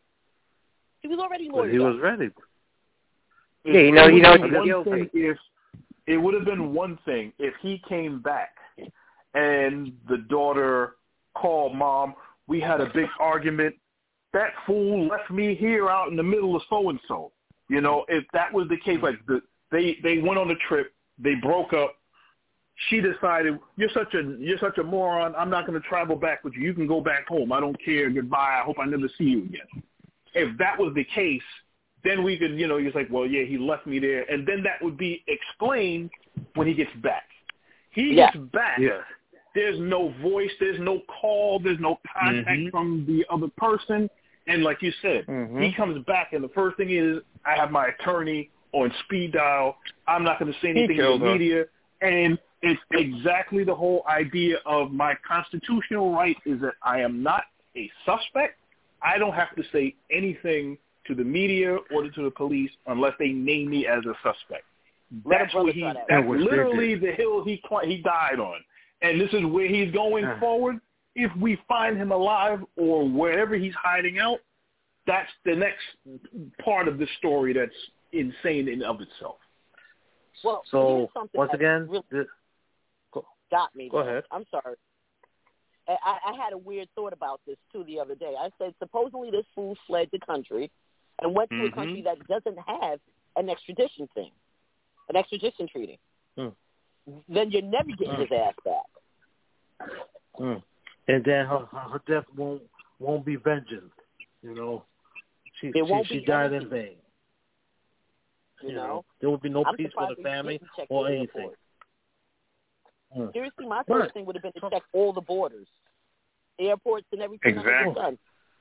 He was already lawyered he up. was ready. Yeah, you know, you know, one thing if it would have been one thing if he came back and the daughter called mom. We had a big argument. That fool left me here out in the middle of so and so. You know, if that was the case, like the, they they went on a trip, they broke up. She decided, you're such a you're such a moron. I'm not going to travel back with you. You can go back home. I don't care. Goodbye. I hope I never see you again. If that was the case, then we could, you know, he's like, well, yeah, he left me there, and then that would be explained when he gets back. He yeah. gets back. Yeah. There's no voice. There's no call. There's no contact mm-hmm. from the other person. And like you said, mm-hmm. he comes back, and the first thing is, I have my attorney on speed dial. I'm not going to say anything to the media. And it's exactly the whole idea of my constitutional right is that I am not a suspect. I don't have to say anything to the media or to the police unless they name me as a suspect. That's what he. that. That's literally the hill he he died on, and this is where he's going uh. forward. If we find him alive or wherever he's hiding out, that's the next part of the story that's insane in of itself. Well, so once again, really this, go, got me. Go ahead. I'm sorry. I, I had a weird thought about this too the other day. I said supposedly this fool fled the country and went to mm-hmm. a country that doesn't have an extradition thing, an extradition treaty. Mm. Then you're never getting mm. his ass back. Mm. And then her, her death won't won't be vengeance. You know, she it she, won't she be died anything. in vain. You, you know? know, there would be no I'm peace for the family or the anything. Mm. Seriously, my first right. thing would have been to check all the borders, airports, and everything exactly. under the sun.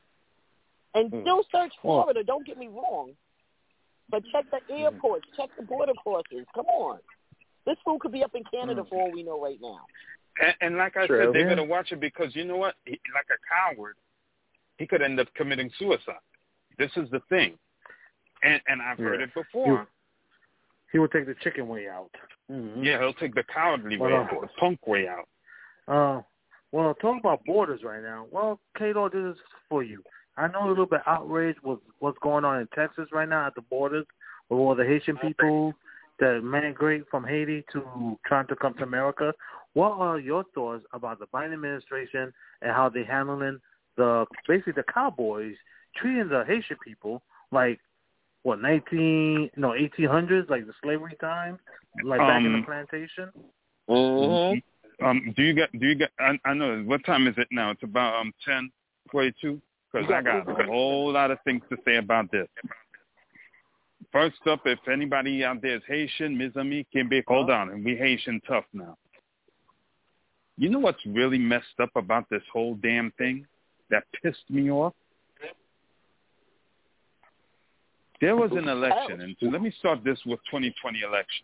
And mm. still search Well, Florida. Don't get me wrong, but check the airports, mm. check the border crossings. Come on, this fool could be up in Canada mm. for all we know right now. And, and like I True. said, they're yeah. going to watch it because you know what? He, like a coward, he could end up committing suicide. This is the thing, and and I've yeah. heard it before. He, he would take the chicken way out. Mm-hmm. Yeah, he'll take the cowardly well, way uh, out, the punk way out. Uh, well, talk about borders right now. Well, Cato, this is for you. I know a little bit outraged with what's going on in Texas right now at the borders with all the Haitian people that migrate from Haiti to trying to come to America. What are your thoughts about the Biden administration and how they're handling the basically the cowboys treating the Haitian people like what nineteen no eighteen hundreds, like the slavery time, like um, back in the plantation? Mm-hmm. Um, do you get? Do you get? I, I know. What time is it now? It's about um ten forty-two. Because I got a whole lot of things to say about this. First up, if anybody out there is Haitian, mes amis, Quebec, hold on, and we Haitian tough now. You know what's really messed up about this whole damn thing that pissed me off? There was an election, and so let me start this with twenty twenty election.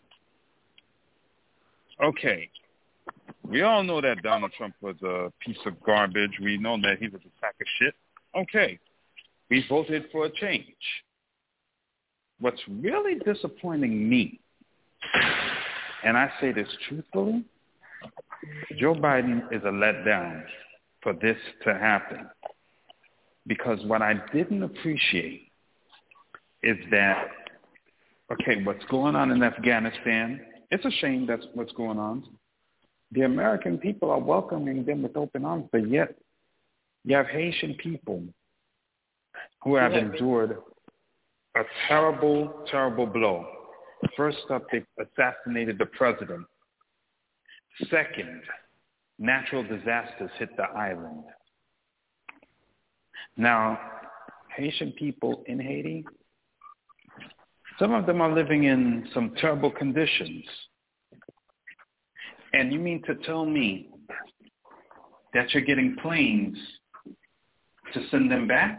Okay, we all know that Donald Trump was a piece of garbage. We know that he was a sack of shit. Okay, we voted for a change. What's really disappointing me, and I say this truthfully, Joe Biden is a letdown for this to happen. Because what I didn't appreciate is that, okay, what's going on in Afghanistan, it's a shame that's what's going on. The American people are welcoming them with open arms, but yet you have Haitian people who have endured a terrible, terrible blow. First up, they assassinated the president. Second, natural disasters hit the island. Now, Haitian people in Haiti, some of them are living in some terrible conditions. And you mean to tell me that you're getting planes to send them back?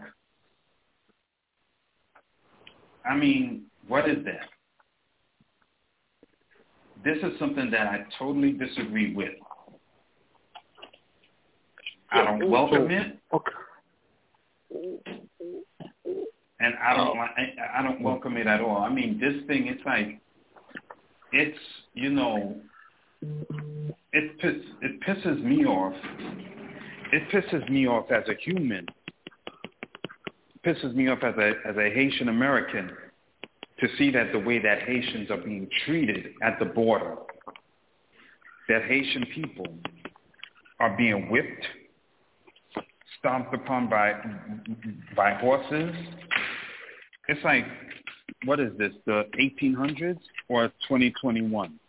I mean, what is that? This is something that I totally disagree with. I don't welcome it, Okay. and I don't like. I don't welcome it at all. I mean, this thing. It's like, it's you know, it piss, it pisses me off. It pisses me off as a human. It pisses me off as a as a Haitian American to see that the way that Haitians are being treated at the border, that Haitian people are being whipped, stomped upon by by horses. It's like, what is this, the eighteen hundreds or twenty twenty-one?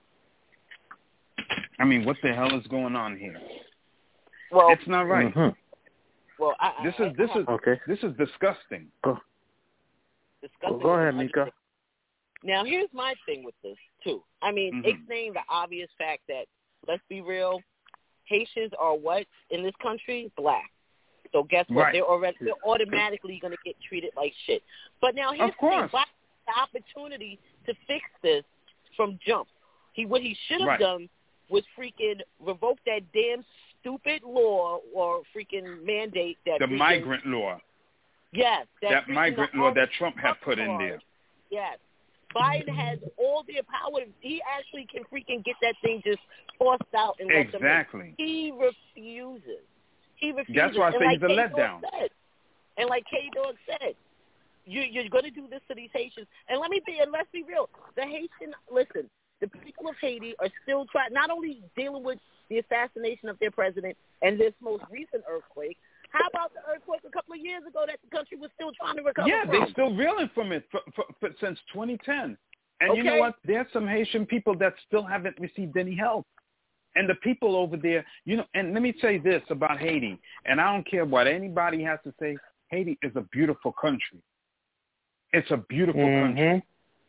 I mean, what the hell is going on here? Well, it's not right. Mm-hmm. Well, I, this I, is this I, is okay. This is disgusting. Go, disgusting go ahead, Mika. Now, here's my thing with this too. I mean, Mm-hmm. ignoring the obvious fact that, let's be real, Haitians are what in this country? Black. So guess what? Right. They're already they're automatically going to get treated like shit. But now here's Of course. the thing: Black had the opportunity to fix this from jump. He what he should have Right. done was freaking revoke that damn stupid law or freaking mandate that The freaking, migrant law. yes, that, That freaking migrant the law that armed Trump had put in truck there. cars. Yes. Biden has all the power. He actually can freaking get that thing just tossed out and let them in. Exactly. He refuses. He refuses. That's why I and say like he's a K-Dog letdown. Said, and like K-Dog said, you, you're going to do this to these Haitians. And let me be, and let's be real. The Haitian, listen, the people of Haiti are still trying, not only dealing with the assassination of their president and this most recent earthquake. How about the earthquake a couple of years ago that the country was still trying to recover Yeah, from? they're still reeling from it for, for, for, since twenty ten. And you know Okay. what? There's some Haitian people that still haven't received any help. And the people over there, you know, and let me say this about Haiti, and I don't care what anybody has to say, Haiti is a beautiful country. It's a beautiful Mm-hmm. country.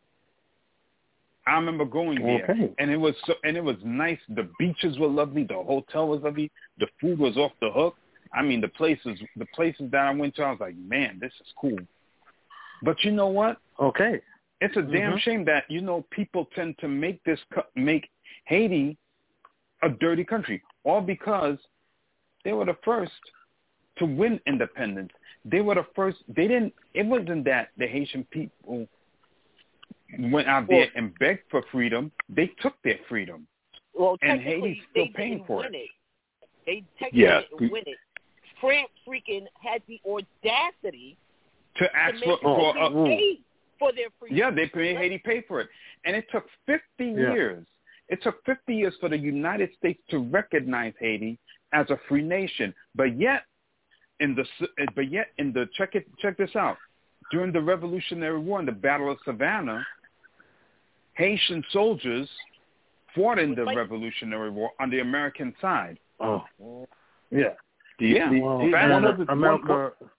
I remember going there, Okay. and it was so, and it was nice. The beaches were lovely. The hotel was lovely. The food was off the hook. I mean, the places, the places that I went to, I was like, man, this is cool. But you know what? Okay. It's a damn Mhm. shame that, you know, people tend to make this co- make Haiti a dirty country, all because they were the first to win independence. They were the first. They didn't. It wasn't that the Haitian people went out there Well, and begged for freedom. They took their freedom. Well, And technically, Haiti's still they paying didn't for win it. it. They technically Yeah. didn't win it. France freaking had the audacity To to ask make for, for Haiti uh, pay for their freedom. yeah, they pay Haiti pay for it, and it took fifty Yeah. years. It took fifty years for the United States to recognize Haiti as a free nation. But yet, in the but yet in the check it check this out. During the Revolutionary War, in the Battle of Savannah, Haitian soldiers fought in the Like- Revolutionary War on the American side. Oh. Yeah. The, Yeah. the, Well, the, Fact- one of the, America. one,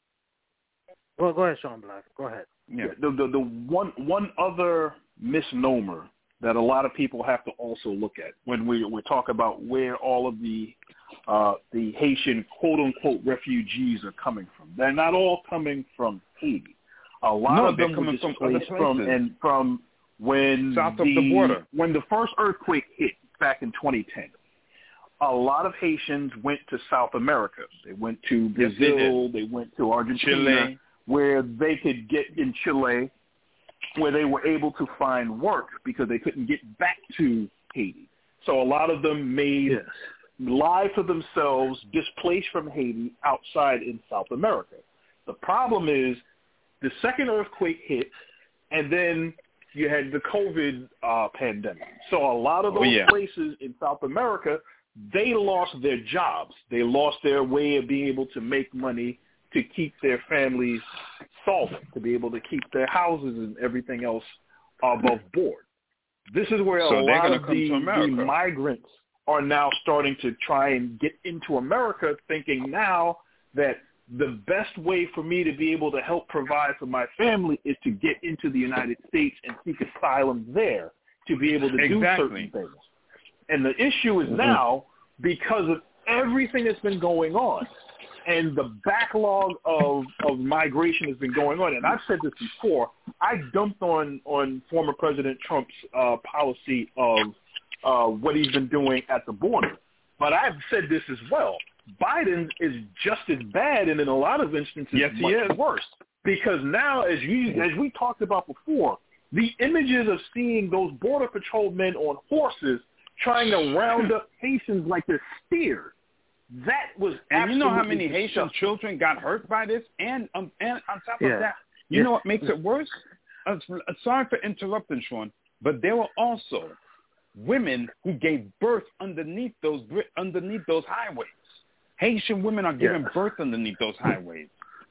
Well, go ahead, Sean Black. Go ahead. Yeah. the, the, the one one other misnomer that a lot of people have to also look at when we we talk about where all of the uh, the Haitian quote unquote refugees are coming from. They're not all coming from Haiti. A lot No, of they're them were coming from other displaced from places. and from when South of the border. when the first earthquake hit back in twenty ten. A lot of Haitians went to South America. They went to Yes, they Brazil. They went to Argentina, Chile. where they could get in Chile, where they were able to find work because they couldn't get back to Haiti. So a lot of them made Yes. lives for themselves, displaced from Haiti outside in South America. The problem is the second earthquake hit, and then you had the COVID uh, pandemic. So a lot of Oh, those yeah. places in South America, they lost their jobs. They lost their way of being able to make money to keep their families solvent, to be able to keep their houses and everything else above board. This is where So a they're lot gonna of come the, to America. the migrants are now starting to try and get into America, thinking now that the best way for me to be able to help provide for my family is to get into the United States and seek asylum there to be able to do Exactly. certain things. And the issue is now, because of everything that's been going on, and the backlog of, of migration has been going on, and I've said this before, I dumped on, on former President Trump's uh, policy of uh, what he's been doing at the border. But I've said this as well. Biden is just as bad, and in a lot of instances, Yes, he much is. worse. Because now, as you as we talked about before, the images of seeing those Border Patrol men on horses trying to round up Haitians like they're steers, that was And you know how many absolutely Haitian disgusting. children got hurt by this? And um, and on top Yeah. of that, you Yeah. know what makes it worse? Uh, sorry for interrupting, Sean, but there were also women who gave birth underneath those underneath those highways. Haitian women are giving Yeah. birth underneath those highways.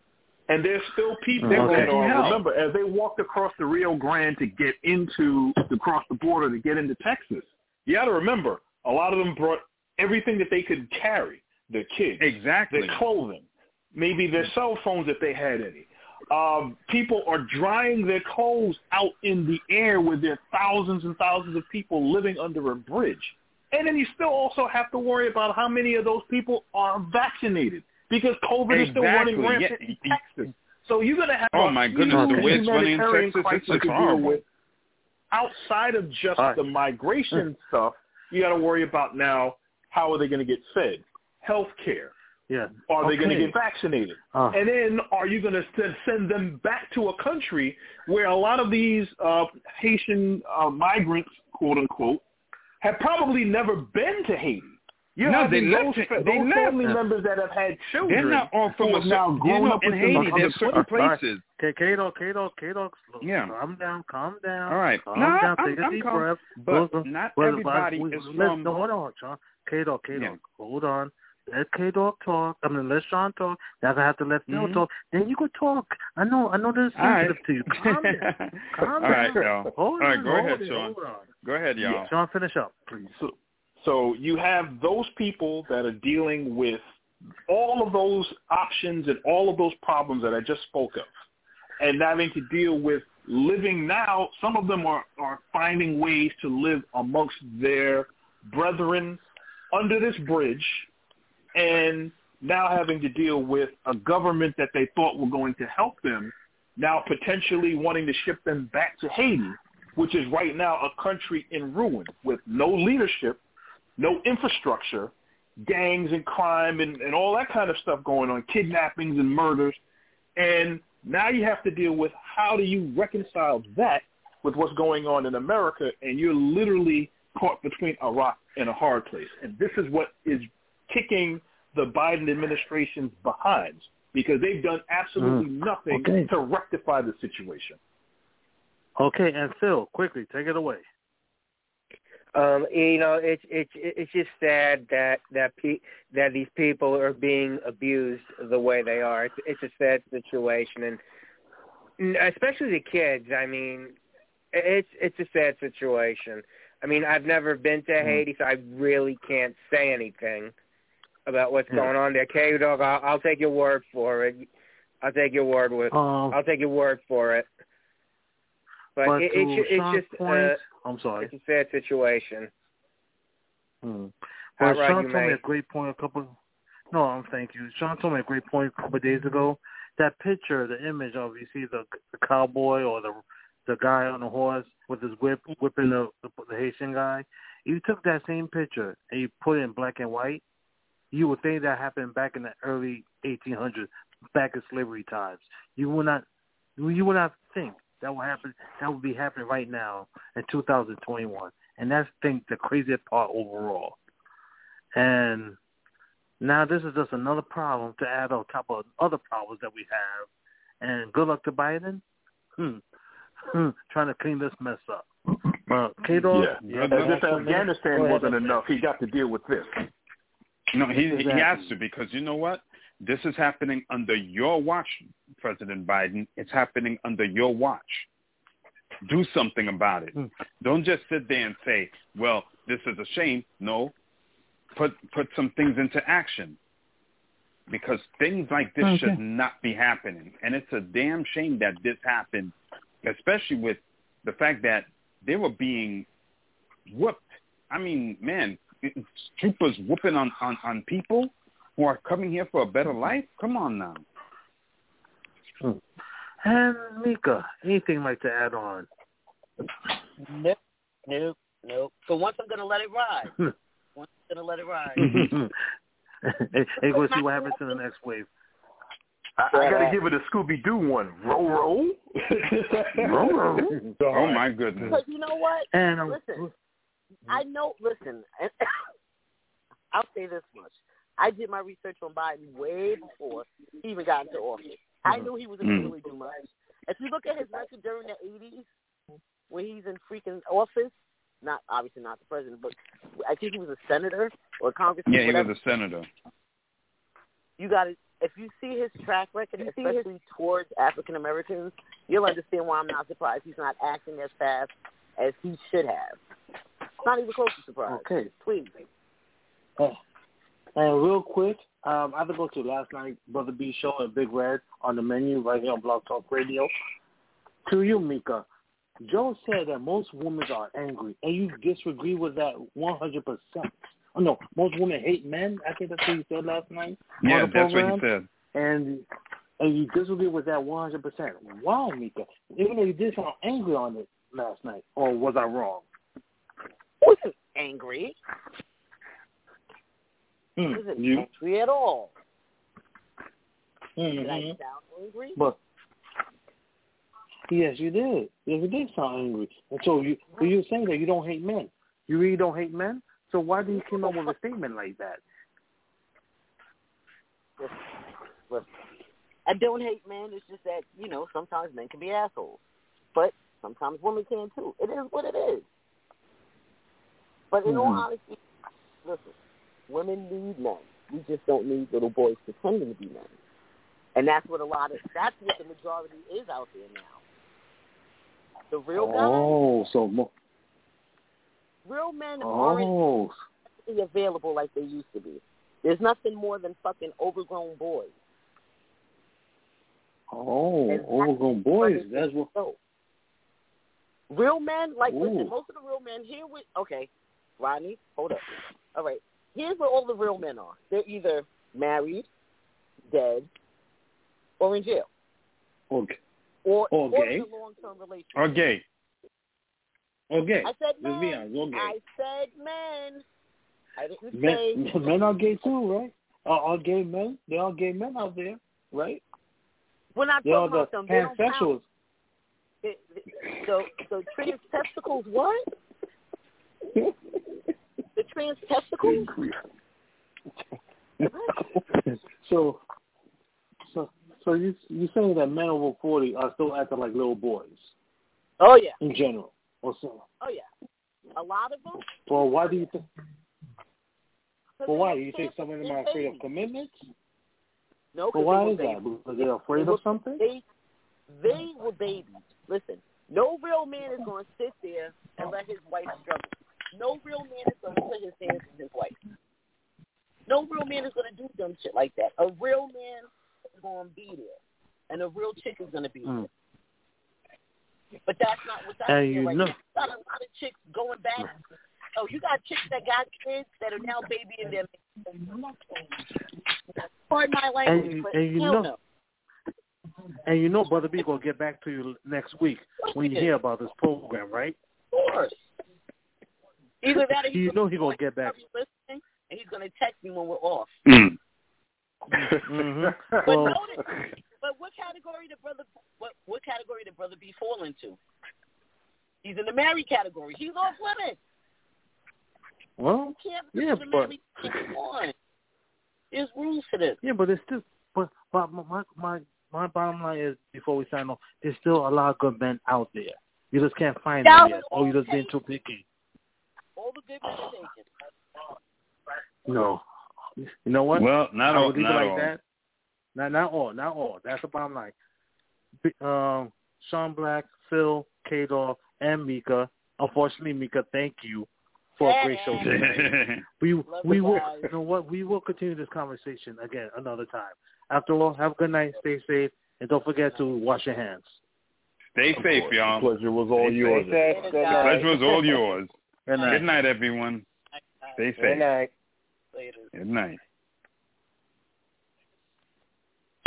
And there's still people They're that getting are, help. remember, as they walked across the Rio Grande to get into, to cross the border to get into Texas, you got to remember, a lot of them brought everything that they could carry, their kids, Exactly. their clothing, maybe their cell phones if they had any. Um, people are drying their clothes out in the air with their thousands and thousands of people living under a bridge. And then you still also have to worry about how many of those people are vaccinated because COVID is still running Exactly. rampant Yeah. in Texas. So you're going to have Oh, a my huge goodness, the way it's running in humanitarian Texas, crisis it's just to deal horrible. with. Outside of just All right. the migration stuff, you got to worry about now how are they going to get fed, health care. Yeah. Are they going to Okay. get vaccinated? Uh. And then are you going to send them back to a country where a lot of these uh, Haitian uh, migrants, quote unquote, have probably never been to Haiti? You're No, having they those, left it- fa- they those left. family members that have had children. They're not all from who a have now certain, you grown know, up in with them Haiti, other there's certain All right. places. Okay, Kato, Kato, Kato, slow. Yeah. Calm down, calm down. All right. Calm No, down. I'm- Take a I'm deep calm. breath. But Hold on. not Well, everybody we- is let's- from... No, hold on, Sean. Kato, Kato, Yeah. hold on. Let K-Dog talk. I mean, let Sean talk. Now I have to let Phil Mhm. talk. Then you could talk. I know. I know this is All right. sensitive to you. Calm down. Calm All down. right, y'all. Hold All right, on, go hold ahead, it, Sean. Hold on. Go ahead, y'all. Yeah. Sean, finish up, please. So, so you have those people that are dealing with all of those options and all of those problems that I just spoke of, and having to deal with living now. Some of them are, are finding ways to live amongst their brethren under this bridge, and now having to deal with a government that they thought were going to help them, now potentially wanting to ship them back to Haiti, which is right now a country in ruin with no leadership, no infrastructure, gangs and crime and, and all that kind of stuff going on, kidnappings and murders. And now you have to deal with how do you reconcile that with what's going on in America, and you're literally caught between a rock and a hard place. And this is what is kicking the Biden administration's behinds, because they've done absolutely Mm. nothing Okay. to rectify the situation. Okay, and Phil, quickly, take it away. Um, you know, it's it's it's just sad that that pe- that these people are being abused the way they are. It's it's a sad situation, and especially the kids. I mean, it's it's a sad situation. I mean, I've never been to Haiti, so I really can't say anything about what's Yeah. going on there. K Dog, I'll, I'll take your word for it. I'll take your word with. Um, I'll take your word for it. But, but it, to it's it's Sean's just point, uh, I'm sorry. it's a sad situation. Hmm. Hot Well, rod, Sean you told me may. a great point a couple. No, um, thank you. Sean told me a great point a couple of days ago. That picture, the image of you see the, the cowboy or the the guy on the horse with his whip whipping the, the the Haitian guy. If you took that same picture and you put it in black and white, you would think that happened back in the early eighteen hundreds, back in slavery times. You would not, you would not think that would happen. That would be happening right now in two thousand twenty-one, and that's I think the craziest part overall. And now this is just another problem to add on top of other problems that we have. And good luck to Biden. Hmm. Hmm. Trying to clean this mess up. Uh, K-Dog, Yeah. you As have if one minute? Afghanistan Go ahead. wasn't enough, he got to deal with this. No, he he Exactly. has to, because you know what? This is happening under your watch, President Biden. It's happening under your watch. Do something about it. Hmm. Don't just sit there and say, well, this is a shame. No. Put put some things into action, because things like this Okay. should not be happening. And it's a damn shame that this happened, especially with the fact that they were being whooped. I mean, man, troopers whooping on, on, on people who are coming here for a better life? Come on now. Hmm. And Mika, anything like to add on? Nope, nope, nope. For once, I'm gonna let it ride. Once I'm gonna let it ride. and you're going to see what happens in the next wave. I, I got to give it a Scooby-Doo one. Roll, roll. roll, roll. Oh, my goodness. Because you know what? And, um, listen, I know, listen, I'll say this much. I did my research on Biden way before he even got into office. I knew he wasn't going to really do much. If you look at his record during the eighties, when he's in freaking office, not obviously not the president, but I think he was a senator or a congressman. Yeah, he whatever. was a senator. You got to, if you see his track record, especially towards African Americans, you'll understand why I'm not surprised he's not acting as fast as he should have. Not even close to surprise. Okay. Please. Oh. And real quick, um, I had to go to last night Brother B show at Big Red on the menu right here on Blog Talk Radio. To you, Mika, Joe said that most women are angry, and you disagree with that one hundred percent. Oh, no, most women hate men. I think that's what you said last night. Yeah, on the that's program. what he said. And and you disagree with that one hundred percent. Why, Mika? Even though you did sound angry on it last night, or was I wrong? I wasn't angry. I Mm, wasn't you? angry at all. Mm-hmm. Did I sound angry? But yes, you did. Yes, you did sound angry. And so you, so you're saying that you don't hate men. You really don't hate men. So why do you come up with a statement like that? Listen, listen. I don't hate men. It's just that, you know, sometimes men can be assholes. But sometimes women can too. It is what it is. But in Mm-hmm. all honesty, listen, women need men. We just don't need little boys pretending to be men. And that's what a lot of, that's what the majority is out there now. The real guys, Oh, so mo- real men oh, aren't available like they used to be. There's nothing more than fucking overgrown boys. oh, And overgrown boys. That's what. So, real men, like, Ooh. listen, most of the real men here with, okay, Rodney, hold up. All right. Here's where all the real men are. They're either married, dead, or in jail. Okay. Or, Or or gay. in a long-term relationship. Or gay. Okay. I said Let's be men. honest. Okay. I said men. I didn't Men, say. men are gay too, right? Are, are gay men? There are gay men out there, right? We're not They are talking about the them. They don't count. pansexuals. It- it- So, so trans testicles, what? The trans testicles? so, so, so you you saying that men over forty are still acting like little boys Oh, yeah. in general, or so? Oh, yeah. A lot of them. Well, why do you think? 'Cause Well, they why don't do you think stand some of for them are afraid of babies. commitments? No, Well, because why they were is that? babies. Because they're afraid They of were- something? They, they were babies. Listen, no real man is going to sit there and let his wife struggle. No real man is going to put his hands on his wife. No real man is going to do dumb shit like that. A real man is going to be there, and a real chick is going to be there. Mm. But that's not what's out And there you right know- now. You got a lot of chicks going back. Oh, you got chicks that got kids that are now babying them. Pardon my language, And you- but and you hell know- no. And you know, Brother B will get back to you next week when you hear about this program, right? Of course. Either that or he's You know he gonna get back. listening, and he's going to text me when we're off. Mm. Mm-hmm. But Well, notice, but what category did brother what what category did brother B fall into? He's in the married category. He's off limits. well, You can't yeah, listen to but married anyone. There's rules for this. yeah, but it's still, but but my my my bottom line is before we sign off, there's still a lot of good men out there. You just can't find Now, them yet, or you just being too picky. All the good men are taken. No, you know what? Well, not I all. would leave it Not like all. that. Not not all, not all. That's the bottom line. B- Um, Sean Black, Phil, Kador, and Mika. Unfortunately, Mika, thank you for a great show tonight. We Love we you will guys. you know what we will continue this conversation again another time. After all, have a good night, stay safe, and don't forget to wash your hands. Stay safe, y'all. Pleasure was all Stay yours. Stay safe. Good night. Pleasure was all yours. Good night. Good night, everyone. Stay Good safe. night. Later. Good night.